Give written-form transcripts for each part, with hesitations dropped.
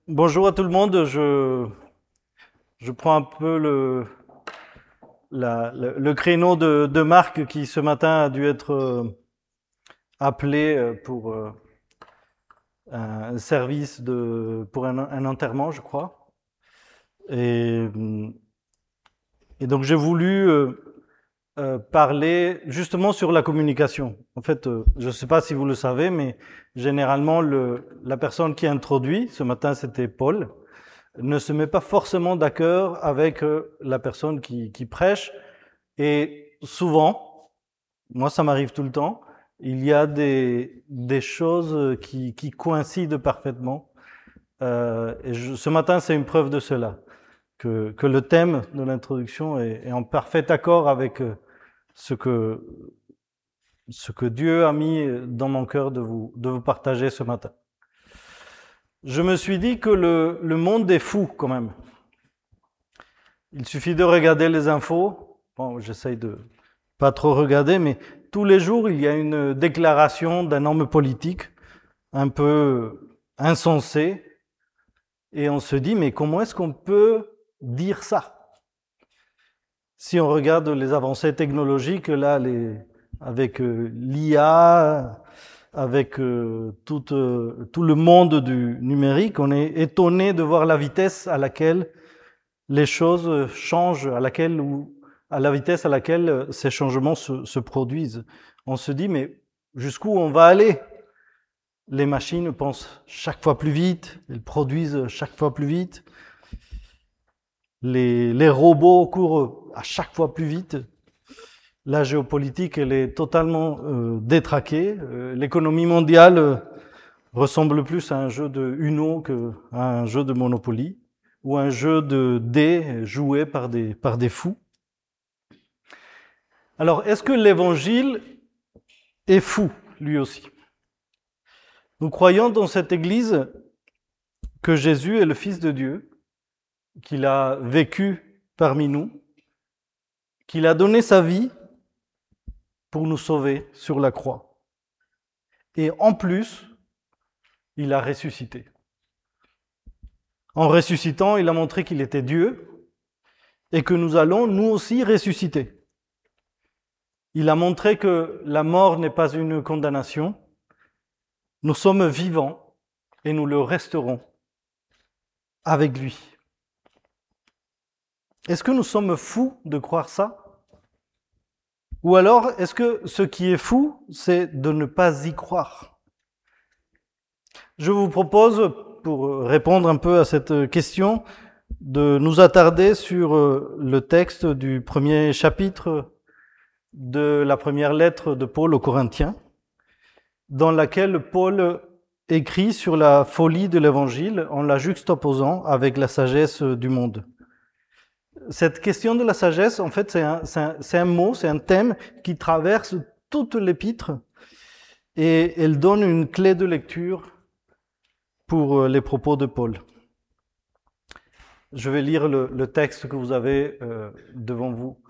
Bonjour à tout le monde. Je prends un peu le créneau de Marc qui ce matin a dû être appelé pour un service pour un enterrement, je crois. Et, et donc j'ai voulu parler justement sur la communication. En fait, je ne sais pas si vous le savez, mais généralement la personne qui introduit, ce matin c'était Paul, ne se met pas forcément d'accord avec la personne qui prêche. Et souvent, moi ça m'arrive tout le temps, il y a des choses qui coïncident parfaitement. Ce matin, c'est une preuve de cela, que le thème de l'introduction est en parfait accord avec ce que, ce que Dieu a mis dans mon cœur de vous partager ce matin. Je me suis dit que le monde est fou quand même. Il suffit de regarder les infos. Bon, j'essaye de pas trop regarder, mais tous les jours, il y a une déclaration d'un homme politique un peu insensé. Et on se dit, mais comment est-ce qu'on peut dire ça? Si on regarde les avancées technologiques, là, avec l'IA, avec tout le monde du numérique, on est étonné de voir la vitesse à laquelle les choses changent, à la vitesse à laquelle ces changements se produisent. On se dit, mais jusqu'où on va aller? Les machines pensent chaque fois plus vite, elles produisent chaque fois plus vite. Les robots courent à chaque fois plus vite. La géopolitique, elle est totalement détraquée. L'économie mondiale ressemble plus à un jeu de Uno qu'à un jeu de Monopoly ou un jeu de dés joué par des fous. Alors, est-ce que l'Évangile est fou, lui aussi? Nous croyons dans cette Église que Jésus est le Fils de Dieu, qu'il a vécu parmi nous, qu'il a donné sa vie pour nous sauver sur la croix. Et en plus, il a ressuscité. En ressuscitant, il a montré qu'il était Dieu et que nous allons nous aussi ressusciter. Il a montré que la mort n'est pas une condamnation. Nous sommes vivants et nous le resterons avec lui. Est-ce que nous sommes fous de croire ça? Ou alors, est-ce que ce qui est fou, c'est de ne pas y croire? Je vous propose, pour répondre un peu à cette question, de nous attarder sur le texte du premier chapitre de la première lettre de Paul aux Corinthiens, dans laquelle Paul écrit sur la folie de l'Évangile en la juxtaposant avec la sagesse du monde. Cette question de la sagesse, en fait, c'est un mot, c'est un thème qui traverse toute l'épître et elle donne une clé de lecture pour les propos de Paul. Je vais lire le texte que vous avez devant vous.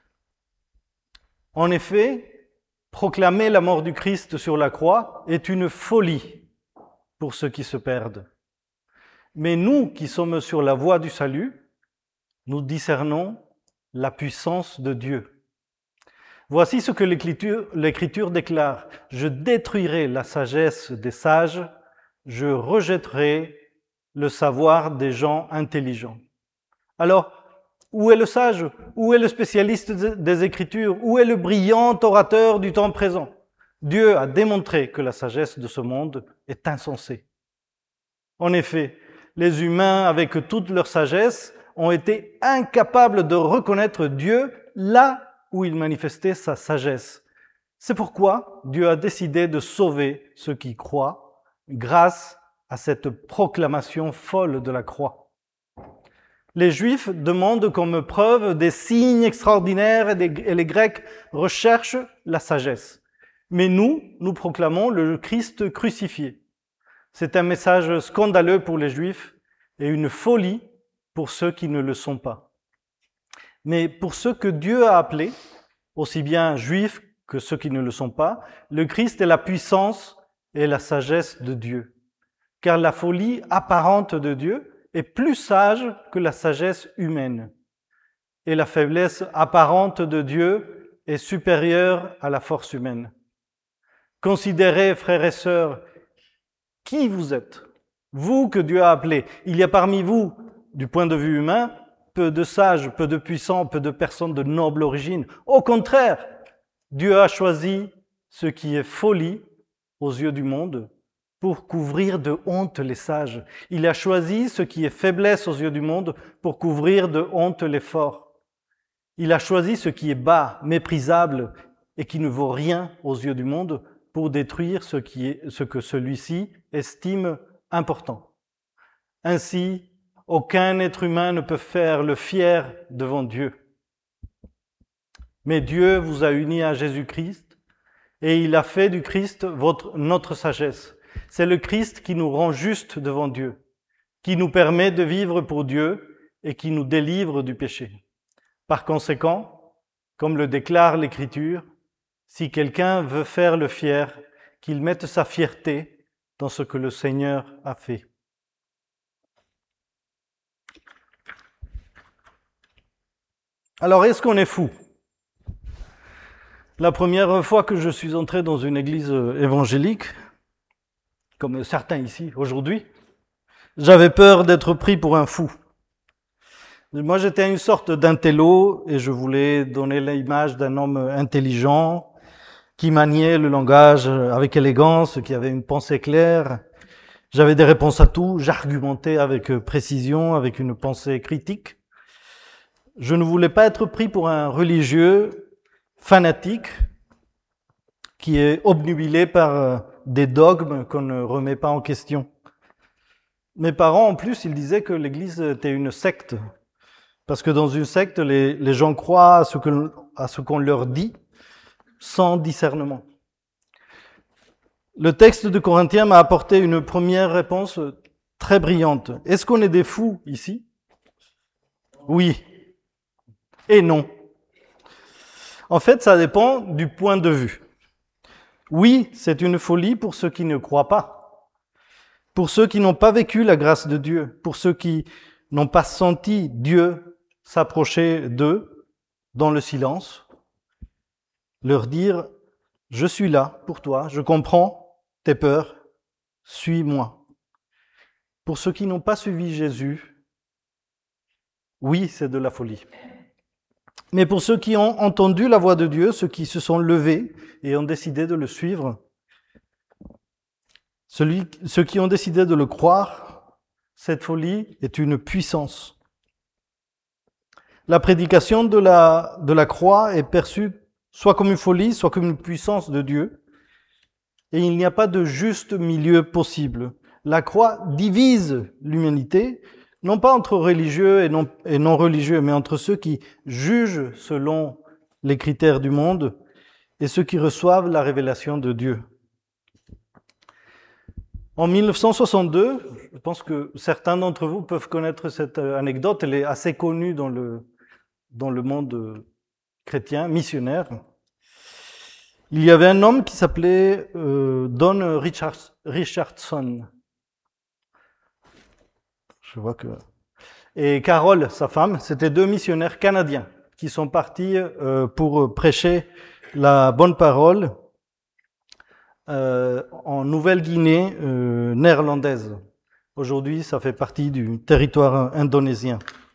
En effet, proclamer la mort du Christ sur la croix est une folie pour ceux qui se perdent. Mais nous qui sommes sur la voie du salut, nous discernons la puissance de Dieu. Voici ce que l'Écriture déclare. Je détruirai la sagesse des sages, je rejetterai le savoir des gens intelligents. Alors, où est le sage? Où est le spécialiste des Écritures? Où est le brillant orateur du temps présent? Dieu a démontré que la sagesse de ce monde est insensée. En effet, les humains, avec toute leur sagesse, ont été incapables de reconnaître Dieu là où il manifestait sa sagesse. C'est pourquoi Dieu a décidé de sauver ceux qui croient grâce à cette proclamation folle de la croix. Les Juifs demandent comme preuve des signes extraordinaires et les Grecs recherchent la sagesse. Mais nous proclamons le Christ crucifié. C'est un message scandaleux pour les Juifs et une folie pour ceux qui ne le sont pas. Mais pour ceux que Dieu a appelés, aussi bien Juifs que ceux qui ne le sont pas, le Christ est la puissance et la sagesse de Dieu. car la folie apparente de Dieu est plus sage que la sagesse humaine, et la faiblesse apparente de Dieu est supérieure à la force humaine. Considérez, frères et sœurs, qui vous êtes, vous que Dieu a appelés. Il y a parmi vous, du point de vue humain, peu de sages, peu de puissants, peu de personnes de noble origine. Au contraire, Dieu a choisi ce qui est folie aux yeux du monde pour couvrir de honte les sages. Il a choisi ce qui est faiblesse aux yeux du monde pour couvrir de honte les forts. Il a choisi ce qui est bas, méprisable et qui ne vaut rien aux yeux du monde pour détruire ce que celui-ci estime important. Ainsi, aucun être humain ne peut faire le fier devant Dieu. Mais Dieu vous a unis à Jésus-Christ et il a fait du Christ notre sagesse. C'est le Christ qui nous rend justes devant Dieu, qui nous permet de vivre pour Dieu et qui nous délivre du péché. Par conséquent, comme le déclare l'Écriture, si quelqu'un veut faire le fier, qu'il mette sa fierté dans ce que le Seigneur a fait. Alors, est-ce qu'on est fou ? La première fois que je suis entré dans une église évangélique, comme certains ici aujourd'hui, j'avais peur d'être pris pour un fou. Moi, j'étais une sorte d'intello et je voulais donner l'image d'un homme intelligent qui maniait le langage avec élégance, qui avait une pensée claire. J'avais des réponses à tout, j'argumentais avec précision, avec une pensée critique. Je ne voulais pas être pris pour un religieux fanatique qui est obnubilé par des dogmes qu'on ne remet pas en question. Mes parents, en plus, ils disaient que l'Église était une secte. Parce que dans une secte, les gens croient à ce qu'on leur dit sans discernement. Le texte de Corinthiens m'a apporté une première réponse très brillante. Est-ce qu'on est des fous ici ? Oui et non. En fait, ça dépend du point de vue. Oui, c'est une folie pour ceux qui ne croient pas, pour ceux qui n'ont pas vécu la grâce de Dieu, pour ceux qui n'ont pas senti Dieu s'approcher d'eux dans le silence, leur dire « Je suis là pour toi, je comprends tes peurs, suis-moi ». Pour ceux qui n'ont pas suivi Jésus, oui, c'est de la folie. Mais pour ceux qui ont entendu la voix de Dieu, ceux qui se sont levés et ont décidé de le suivre, ceux qui ont décidé de le croire, cette folie est une puissance. La prédication de la croix est perçue soit comme une folie, soit comme une puissance de Dieu. Et il n'y a pas de juste milieu possible. La croix divise l'humanité, non pas entre religieux et non religieux, mais entre ceux qui jugent selon les critères du monde et ceux qui reçoivent la révélation de Dieu. En 1962, je pense que certains d'entre vous peuvent connaître cette anecdote, elle est assez connue dans le monde chrétien, missionnaire. Il y avait un homme qui s'appelait Don Richardson. Je vois que... Et Carole, sa femme, c'était deux missionnaires canadiens qui sont partis pour prêcher la bonne parole en Nouvelle-Guinée néerlandaise. Aujourd'hui, ça fait partie du territoire indonésien.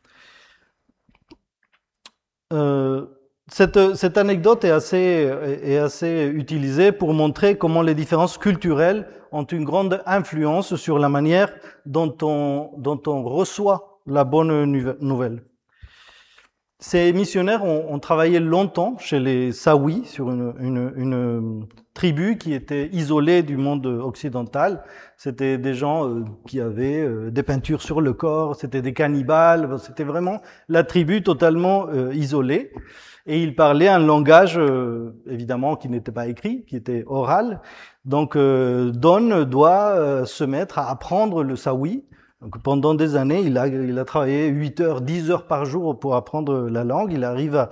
Cette anecdote est assez utilisée pour montrer comment les différences culturelles ont une grande influence sur la manière dont on reçoit la bonne nouvelle. Ces missionnaires ont travaillé longtemps chez les Saouis, sur une tribu qui était isolée du monde occidental. C'était des gens qui avaient des peintures sur le corps, c'était des cannibales, c'était vraiment la tribu totalement isolée. Et ils parlaient un langage, évidemment, qui n'était pas écrit, qui était oral. Donc, Don doit se mettre à apprendre le saoui. Donc, pendant des années, il a travaillé 8 heures, 10 heures par jour pour apprendre la langue. Il arrive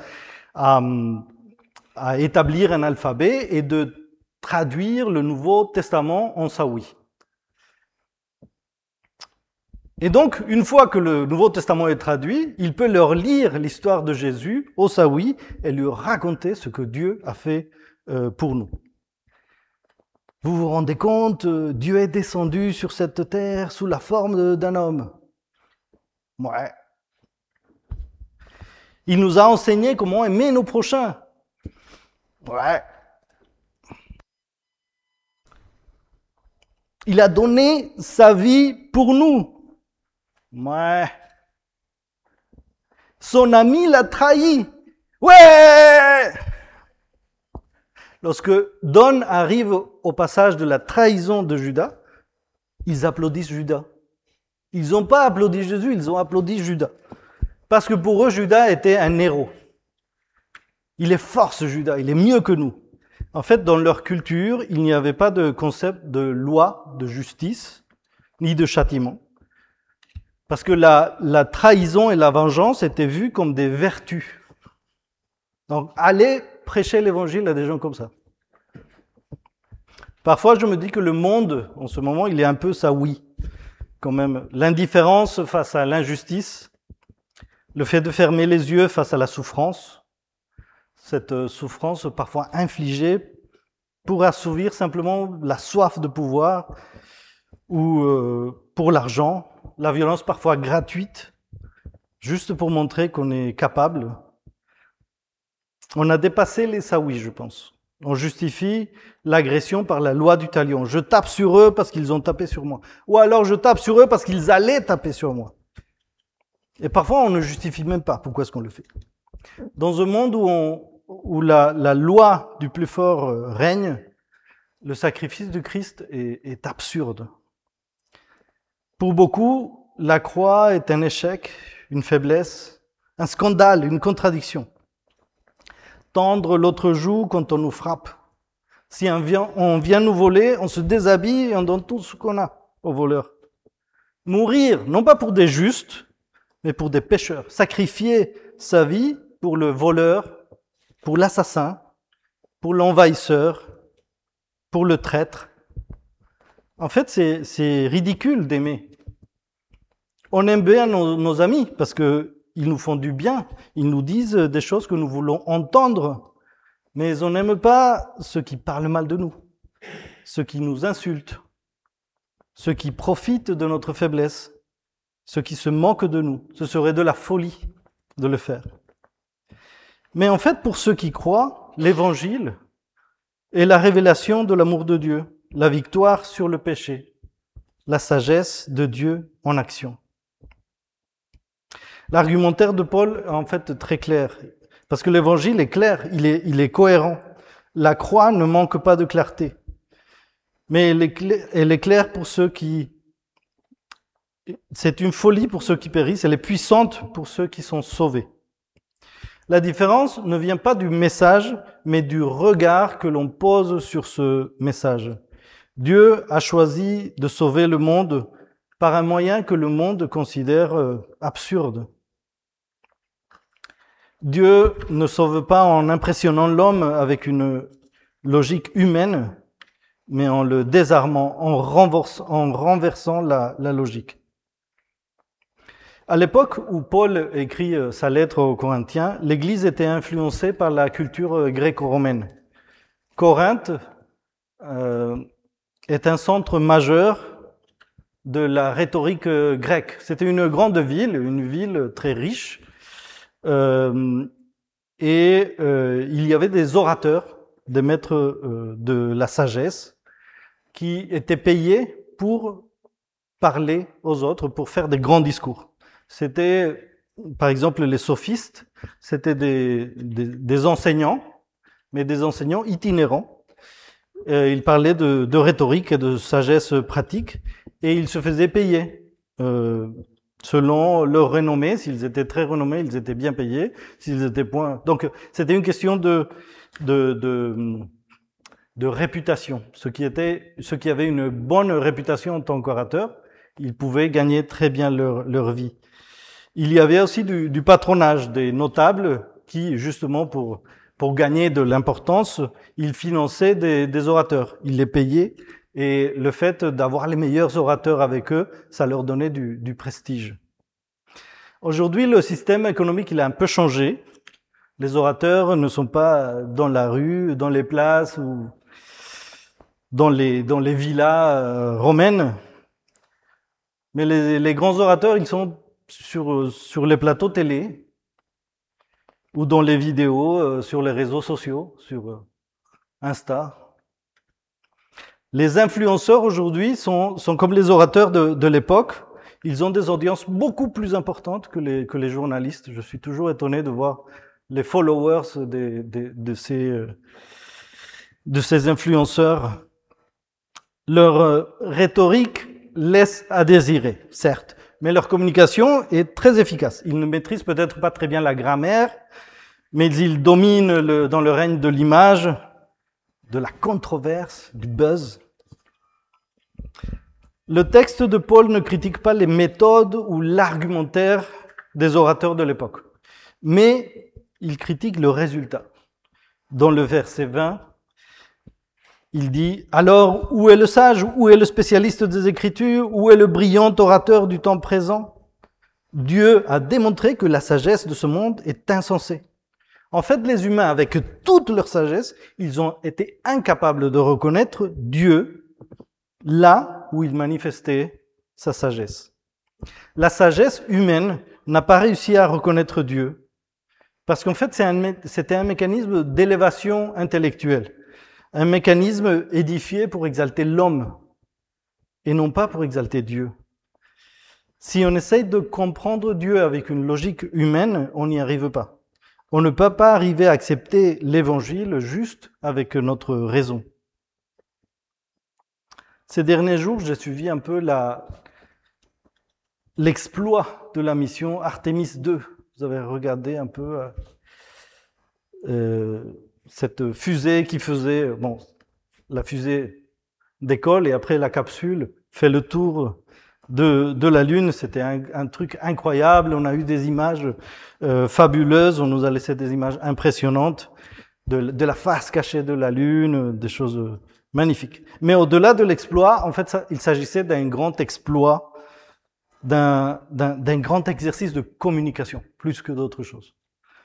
à établir un alphabet et de traduire le Nouveau Testament en saoui. Et donc, une fois que le Nouveau Testament est traduit, il peut leur lire l'histoire de Jésus au Saoui et lui raconter ce que Dieu a fait pour nous. Vous vous rendez compte, Dieu est descendu sur cette terre sous la forme d'un homme. Ouais. Il nous a enseigné comment aimer nos prochains. Ouais. Il a donné sa vie pour nous. Ouais. Son ami l'a trahi. Ouais. Lorsque Don arrive au passage de la trahison de Judas, ils applaudissent Judas. Ils n'ont pas applaudi Jésus, ils ont applaudi Judas. Parce que pour eux, Judas était un héros. Il est fort ce Judas, il est mieux que nous. En fait, dans leur culture, il n'y avait pas de concept de loi, de justice, ni de châtiment. Parce que la trahison et la vengeance étaient vues comme des vertus. Donc, allez prêcher l'évangile à des gens comme ça. Parfois, je me dis que le monde, en ce moment, il est un peu saoui, quand même. L'indifférence face à l'injustice, le fait de fermer les yeux face à la souffrance, cette souffrance parfois infligée pour assouvir simplement la soif de pouvoir ou pour l'argent, la violence parfois gratuite, juste pour montrer qu'on est capable. On a dépassé les saouis, je pense. On justifie l'agression par la loi du talion. Je tape sur eux parce qu'ils ont tapé sur moi. Ou alors je tape sur eux parce qu'ils allaient taper sur moi. Et parfois, on ne justifie même pas pourquoi est-ce qu'on le fait. Dans un monde où la loi du plus fort règne, le sacrifice du Christ est absurde. Pour beaucoup, la croix est un échec, une faiblesse, un scandale, une contradiction. Tendre l'autre joue quand on nous frappe. Si on vient nous voler, on se déshabille et on donne tout ce qu'on a aux voleurs. Mourir, non pas pour des justes, mais pour des pécheurs. Sacrifier sa vie pour le voleur, pour l'assassin, pour l'envahisseur, pour le traître. En fait, c'est ridicule d'aimer. On aime bien nos amis parce qu'ils nous font du bien. Ils nous disent des choses que nous voulons entendre. Mais on n'aime pas ceux qui parlent mal de nous, ceux qui nous insultent, ceux qui profitent de notre faiblesse, ceux qui se moquent de nous. Ce serait de la folie de le faire. Mais en fait, pour ceux qui croient, l'Évangile est la révélation de l'amour de Dieu, la victoire sur le péché, la sagesse de Dieu en action. L'argumentaire de Paul est en fait très clair, parce que l'Évangile est clair, il est cohérent. La croix ne manque pas de clarté, mais elle est claire pour ceux qui... C'est une folie pour ceux qui périssent, elle est puissante pour ceux qui sont sauvés. La différence ne vient pas du message, mais du regard que l'on pose sur ce message. Dieu a choisi de sauver le monde par un moyen que le monde considère absurde. Dieu ne sauve pas en impressionnant l'homme avec une logique humaine, mais en le désarmant, en renversant la logique. À l'époque où Paul écrit sa lettre aux Corinthiens, l'Église était influencée par la culture gréco-romaine. Corinthe est un centre majeur de la rhétorique grecque. C'était une grande ville, une ville très riche, et il y avait des orateurs, des maîtres de la sagesse, qui étaient payés pour parler aux autres, pour faire des grands discours. C'était, par exemple, les sophistes, c'était des enseignants, mais des enseignants itinérants. Ils parlaient de rhétorique et de sagesse pratique, et ils se faisaient payer selon leur renommée. S'ils étaient très renommés, ils étaient bien payés. S'ils étaient point, donc c'était une question de réputation. Ceux qui avaient une bonne réputation en tant qu'orateurs, ils pouvaient gagner très bien leur vie. Il y avait aussi du patronage, des notables qui, justement, pour gagner de l'importance, ils finançaient des orateurs. Ils les payaient Et le fait d'avoir les meilleurs orateurs avec eux, ça leur donnait du prestige. Aujourd'hui, le système économique, il a un peu changé. Les orateurs ne sont pas dans la rue, dans les places ou dans les villas romaines. Mais les grands orateurs, ils sont sur les plateaux télé ou dans les vidéos, sur les réseaux sociaux, sur Insta. Les influenceurs aujourd'hui sont comme les orateurs de l'époque. Ils ont des audiences beaucoup plus importantes que les journalistes. Je suis toujours étonné de voir les followers de ces influenceurs. Leur rhétorique laisse à désirer, certes, mais leur communication est très efficace. Ils ne maîtrisent peut-être pas très bien la grammaire, mais ils dominent dans le règne de l'image, de la controverse, du buzz. Le texte de Paul ne critique pas les méthodes ou l'argumentaire des orateurs de l'époque, mais il critique le résultat. Dans le verset 20, il dit « Alors, où est le sage? Où est le spécialiste des Écritures? Où est le brillant orateur du temps présent? Dieu a démontré que la sagesse de ce monde est insensée. » En fait, les humains, avec toute leur sagesse, ils ont été incapables de reconnaître Dieu là où il manifestait sa sagesse. La sagesse humaine n'a pas réussi à reconnaître Dieu, parce qu'en fait, c'était un mécanisme d'élévation intellectuelle, un mécanisme édifié pour exalter l'homme, et non pas pour exalter Dieu. Si on essaye de comprendre Dieu avec une logique humaine, on n'y arrive pas. On ne peut pas arriver à accepter l'évangile juste avec notre raison. Ces derniers jours, j'ai suivi un peu l'exploit de la mission Artemis II. Vous avez regardé un peu cette fusée qui faisait, la fusée décolle et après la capsule fait le tour de la Lune. C'était un truc incroyable. On a eu des images fabuleuses. On nous a laissé des images impressionnantes de la face cachée de la Lune, des choses magnifiques. Mais au-delà de l'exploit, en fait, il s'agissait d'un grand exploit, d'un grand exercice de communication, plus que d'autres choses.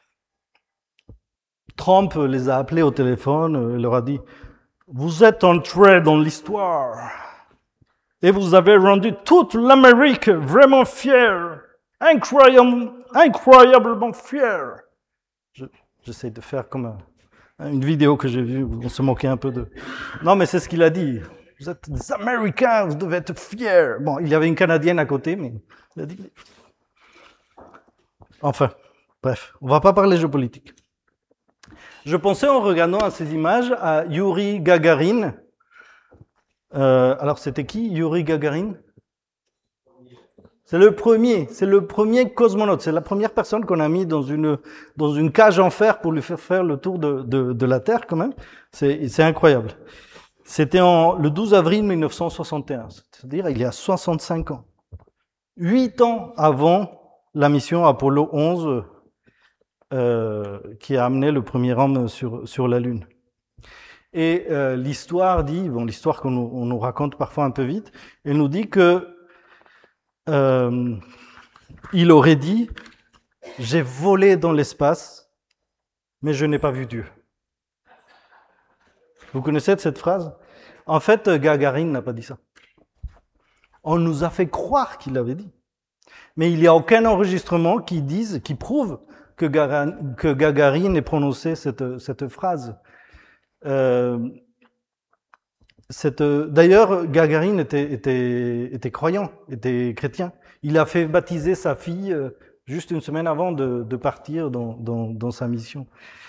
Trump les a appelés au téléphone, il leur a dit « Vous êtes entrés dans l'histoire et vous avez rendu toute l'Amérique vraiment fière, incroyablement fière. » J'essaie de faire comme une vidéo que j'ai vue où on se moquait un peu de... Non, mais c'est ce qu'il a dit. Vous êtes des Américains, vous devez être fiers. Bon, il y avait une Canadienne à côté, mais il a dit... Enfin, bref, on ne va pas parler géopolitique. Je pensais en regardant à ces images à Yuri Gagarin. Alors, c'était qui, Yuri Gagarin? C'est le premier cosmonaute. C'est la première personne qu'on a mis dans une cage en fer pour lui faire le tour de la Terre, quand même. C'est incroyable. C'était le 12 avril 1961, c'est-à-dire il y a 65 ans. 8 ans avant la mission Apollo 11, qui a amené le premier homme sur la Lune. Et l'histoire dit, l'histoire qu'on nous raconte parfois un peu vite, elle nous dit que il aurait dit « J'ai volé dans l'espace, mais je n'ai pas vu Dieu ». Vous connaissez cette phrase? En fait, Gagarin n'a pas dit ça. On nous a fait croire qu'il l'avait dit. Mais il n'y a aucun enregistrement qui prouve que Gagarin ait prononcé cette phrase. D'ailleurs, Gagarin était croyant, était chrétien. Il a fait baptiser sa fille juste une semaine avant de partir dans sa mission.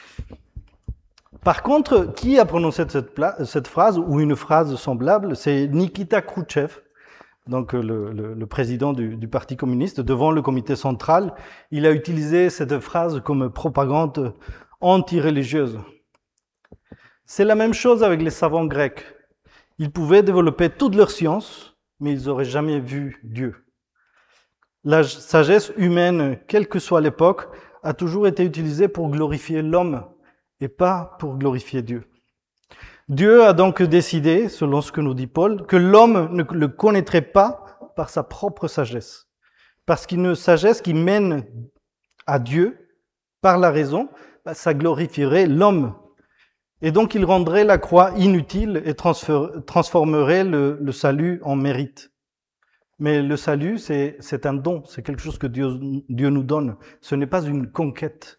Par contre, qui a prononcé cette phrase ou une phrase semblable? C'est Nikita Khrouchtchev, donc le président du Parti communiste, devant le comité central. Il a utilisé cette phrase comme propagande anti-religieuse. C'est la même chose avec les savants grecs. Ils pouvaient développer toute leur science, mais ils n'auraient jamais vu Dieu. La sagesse humaine, quelle que soit l'époque, a toujours été utilisée pour glorifier l'homme et pas pour glorifier Dieu. Dieu a donc décidé, selon ce que nous dit Paul, que l'homme ne le connaîtrait pas par sa propre sagesse. Parce qu'une sagesse qui mène à Dieu par la raison, ça glorifierait l'homme. Et donc il rendrait la croix inutile et transformerait le salut en mérite. Mais le salut, c'est un don, c'est quelque chose que Dieu nous donne. Ce n'est pas une conquête.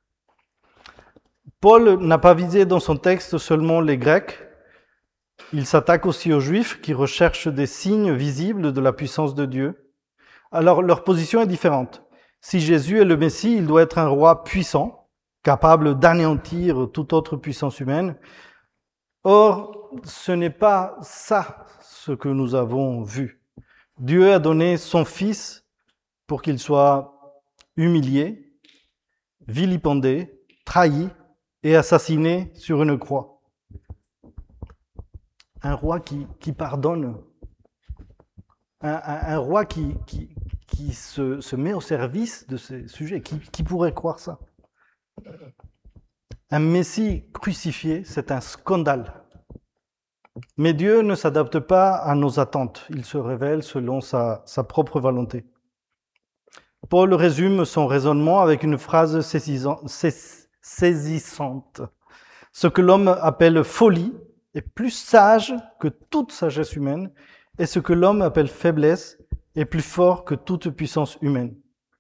Paul n'a pas visé dans son texte seulement les Grecs, il s'attaque aussi aux Juifs qui recherchent des signes visibles de la puissance de Dieu. Alors leur position est différente. Si Jésus est le Messie, il doit être un roi puissant, capable d'anéantir toute autre puissance humaine. Or, ce n'est pas ça ce que nous avons vu. Dieu a donné son Fils pour qu'il soit humilié, vilipendé, trahi et assassiné sur une croix. Un roi qui pardonne, un roi qui se met au service de ces sujets. Qui pourrait croire ça? Un Messie crucifié, c'est un scandale. Mais Dieu ne s'adapte pas à nos attentes. Il se révèle selon sa propre volonté. Paul résume son raisonnement avec une phrase saisissante. Ce que l'homme appelle folie est plus sage que toute sagesse humaine, et ce que l'homme appelle faiblesse est plus fort que toute puissance humaine.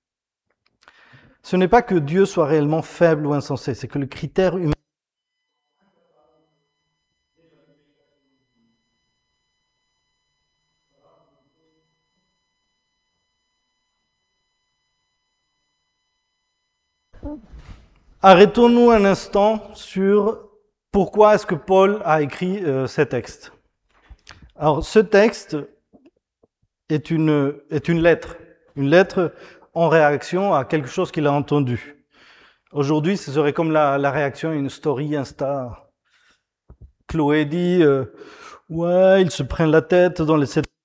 Ce n'est pas que Dieu soit réellement faible ou insensé, c'est que le critère humain Arrêtons-nous un instant sur pourquoi est-ce que Paul a écrit ces textes. Alors, ce texte est une lettre en réaction à quelque chose qu'il a entendu. Aujourd'hui, ce serait comme la réaction à une story Insta. Chloé dit ouais, il se prend la tête dans les sept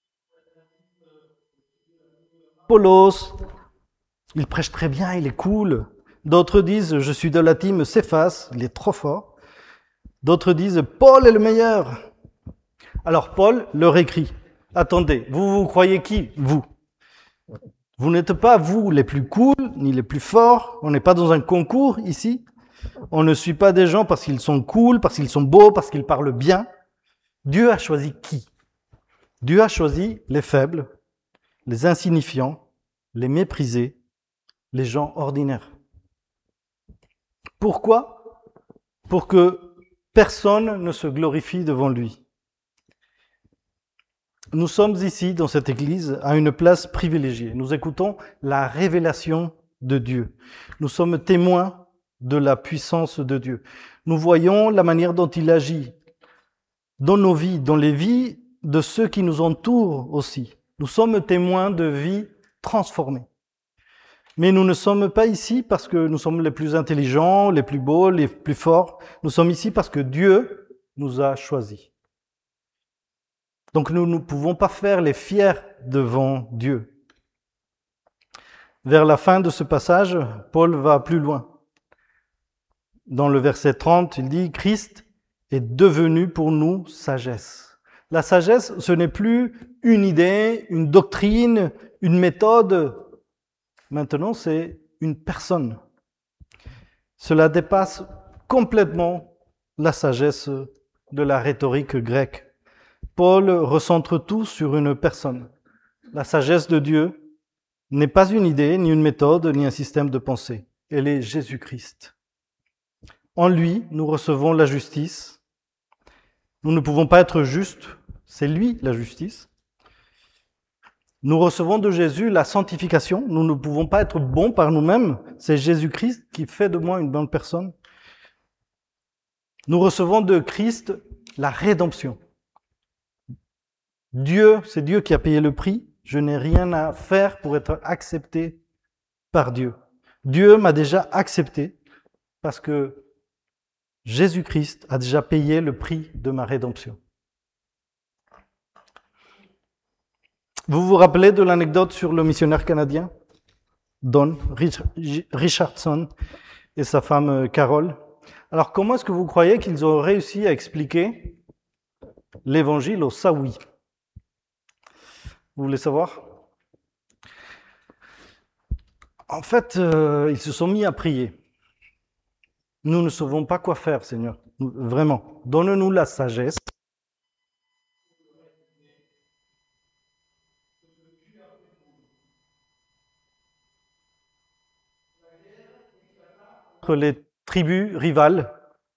Polos, il prêche très bien, il est cool. D'autres disent, je suis de la team Céphas, il est trop fort. D'autres disent, Paul est le meilleur. Alors Paul leur écrit, attendez, vous croyez qui? Vous n'êtes pas vous les plus cool, ni les plus forts, on n'est pas dans un concours ici. On ne suit pas des gens parce qu'ils sont cool, parce qu'ils sont beaux, parce qu'ils parlent bien. Dieu a choisi qui? Dieu a choisi les faibles, les insignifiants, les méprisés, les gens ordinaires. Pourquoi? Pour que personne ne se glorifie devant lui. Nous sommes ici, dans cette église, à une place privilégiée. Nous écoutons la révélation de Dieu. Nous sommes témoins de la puissance de Dieu. Nous voyons la manière dont il agit dans nos vies, dans les vies de ceux qui nous entourent aussi. Nous sommes témoins de vies transformées. Mais nous ne sommes pas ici parce que nous sommes les plus intelligents, les plus beaux, les plus forts. Nous sommes ici parce que Dieu nous a choisis. Donc nous ne pouvons pas faire les fiers devant Dieu. Vers la fin de ce passage, Paul va plus loin. Dans le verset 30, il dit « Christ est devenu pour nous sagesse ». La sagesse, ce n'est plus une idée, une doctrine, une méthode. Maintenant, c'est une personne. Cela dépasse complètement la sagesse de la rhétorique grecque. Paul recentre tout sur une personne. La sagesse de Dieu n'est pas une idée, ni une méthode, ni un système de pensée. Elle est Jésus-Christ. En lui, nous recevons la justice. Nous ne pouvons pas être justes, c'est lui la justice. Nous recevons de Jésus la sanctification. Nous ne pouvons pas être bons par nous-mêmes. C'est Jésus-Christ qui fait de moi une bonne personne. Nous recevons de Christ la rédemption. C'est Dieu qui a payé le prix. Je n'ai rien à faire pour être accepté par Dieu. Dieu m'a déjà accepté parce que Jésus-Christ a déjà payé le prix de ma rédemption. Vous vous rappelez de l'anecdote sur le missionnaire canadien, Don Richardson, et sa femme Carol? Alors, comment est-ce que vous croyez qu'ils ont réussi à expliquer l'évangile aux Saouis? Vous voulez savoir? En fait, ils se sont mis à prier. Nous ne savons pas quoi faire, Seigneur. Vraiment. Donne-nous la sagesse. Entre les tribus rivales,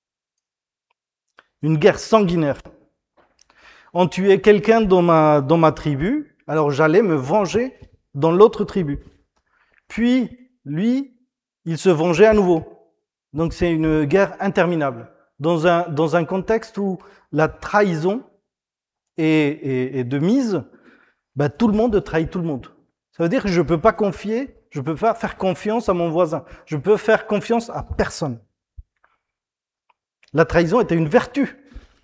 une guerre sanguinaire. On tuait quelqu'un dans ma tribu, alors j'allais me venger dans l'autre tribu. Puis, lui, il se vengeait à nouveau. Donc c'est une guerre interminable. Dans un contexte où la trahison est de mise, ben, tout le monde trahit tout le monde. Ça veut dire que je ne peux pas faire confiance à mon voisin. Je peux faire confiance à personne. La trahison était une vertu.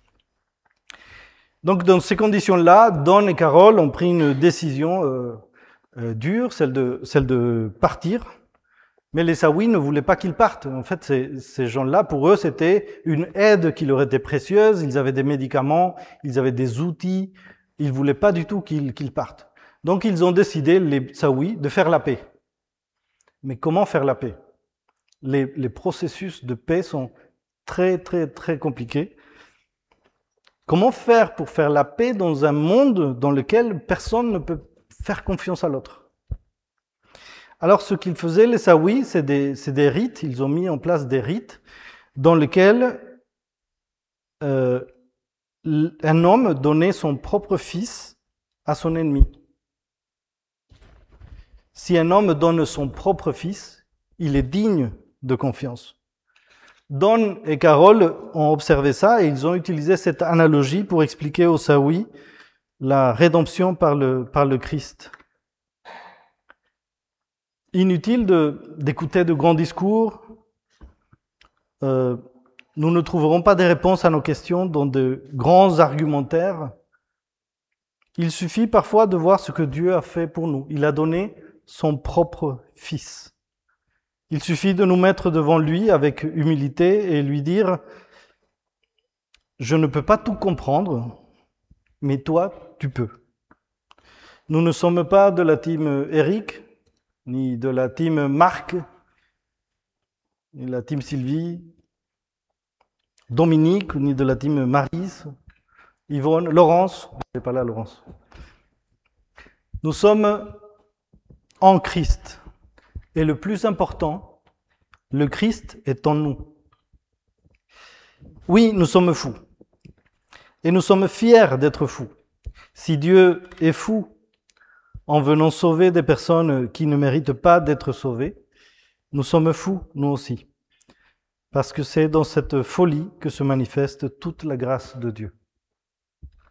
Donc dans ces conditions-là, Don et Carole ont pris une décision dure, celle de partir. Mais les Saouis ne voulaient pas qu'ils partent. En fait, ces gens-là, pour eux, c'était une aide qui leur était précieuse. Ils avaient des médicaments, ils avaient des outils. Ils ne voulaient pas du tout qu'ils partent. Donc ils ont décidé, les Saouis, de faire la paix. Mais comment faire la paix? Les processus de paix sont très, très, très compliqués. Comment faire pour faire la paix dans un monde dans lequel personne ne peut faire confiance à l'autre? Alors, ce qu'ils faisaient, les Saouis, c'est des rites. Ils ont mis en place des rites dans lesquels un homme donnait son propre fils à son ennemi. Si un homme donne son propre fils, il est digne de confiance. Don et Carole ont observé ça et ils ont utilisé cette analogie pour expliquer aux Saouis la rédemption par le Christ. Inutile d'écouter de grands discours. Nous ne trouverons pas des réponses à nos questions dans de grands argumentaires. Il suffit parfois de voir ce que Dieu a fait pour nous. Il a donné son propre Fils. Il suffit de nous mettre devant lui avec humilité et lui dire « Je ne peux pas tout comprendre, mais toi, tu peux. » Nous ne sommes pas de la team Eric, ni de la team Marc, ni de la team Sylvie, Dominique, ni de la team Maryse, Yvonne, Laurence. Elle n'est pas là, Laurence. Nous sommes en Christ. Et le plus important, le Christ est en nous. Oui, nous sommes fous. Et nous sommes fiers d'être fous. Si Dieu est fou en venant sauver des personnes qui ne méritent pas d'être sauvées, nous sommes fous, nous aussi. Parce que c'est dans cette folie que se manifeste toute la grâce de Dieu.